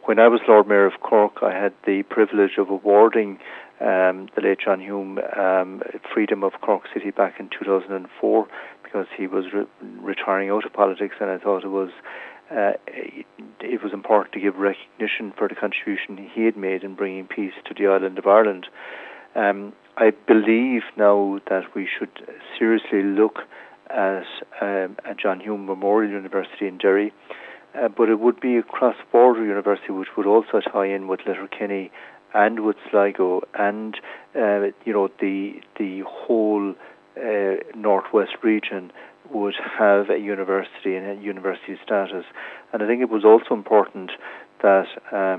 when I was Lord Mayor of Cork, I had the privilege of awarding the late John Hume Freedom of Cork City back in 2004 because he was retiring out of politics, and I thought it was important to give recognition for the contribution he had made in bringing peace to the island of Ireland. I believe now that we should seriously look at a John Hume Memorial University in Derry, but it would be a cross-border university which would also tie in with Letterkenny and with Sligo and the whole northwest region would have a university and a university status. And I think it was also important that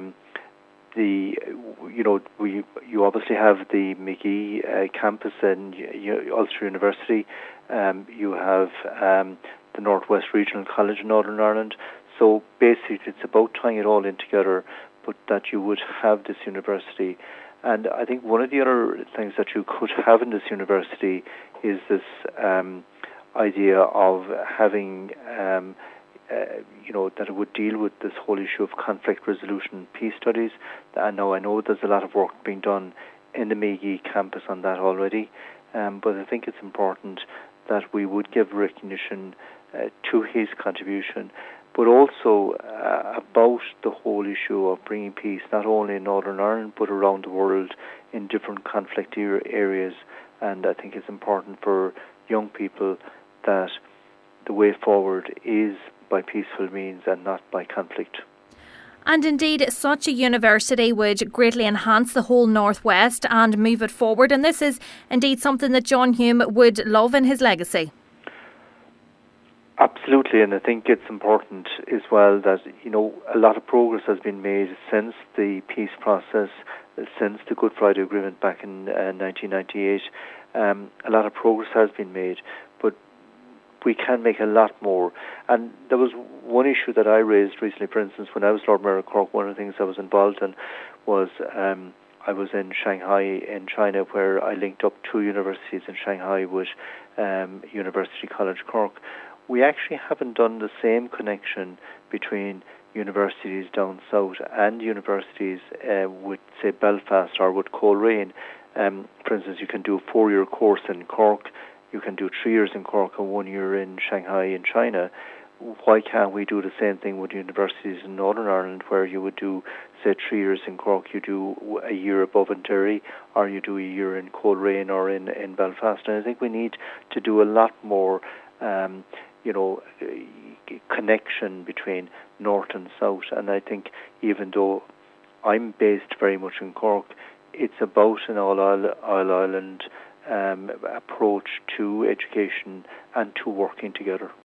you obviously have the Magee campus in Ulster University. You have the Northwest Regional College in Northern Ireland. So basically, it's about tying it all in together, but that you would have this university. And I think one of the other things that you could have in this university is this idea of having, that it would deal with this whole issue of conflict resolution and peace studies. And now I know there's a lot of work being done in the Magee campus on that already, but I think it's important that we would give recognition to his contribution, but also about the whole issue of bringing peace not only in Northern Ireland but around the world in different conflict areas. And I think it's important for young people that the way forward is by peaceful means and not by conflict. And indeed, such a university would greatly enhance the whole Northwest and move it forward. And this is indeed something that John Hume would love in his legacy. Absolutely, and I think it's important as well that, a lot of progress has been made since the peace process, since the Good Friday Agreement back in 1998. A lot of progress has been made, but we can make a lot more. And there was one issue that I raised recently, for instance, when I was Lord Mayor of Cork. One of the things I was involved in was I was in Shanghai in China, where I linked up two universities in Shanghai with University College Cork. We actually haven't done the same connection between universities down south and universities with, say, Belfast or with Coleraine. For instance, you can do a 4-year course in Cork, you can do 3 years in Cork and 1 year in Shanghai in China. Why can't we do the same thing with universities in Northern Ireland, where you would do, say, 3 years in Cork, you do a year above in Derry, or you do a year in Coleraine or in Belfast? And I think we need to do a lot more connection between north and south. And I think even though I'm based very much in Cork, it's about an all-Ireland approach to education and to working together.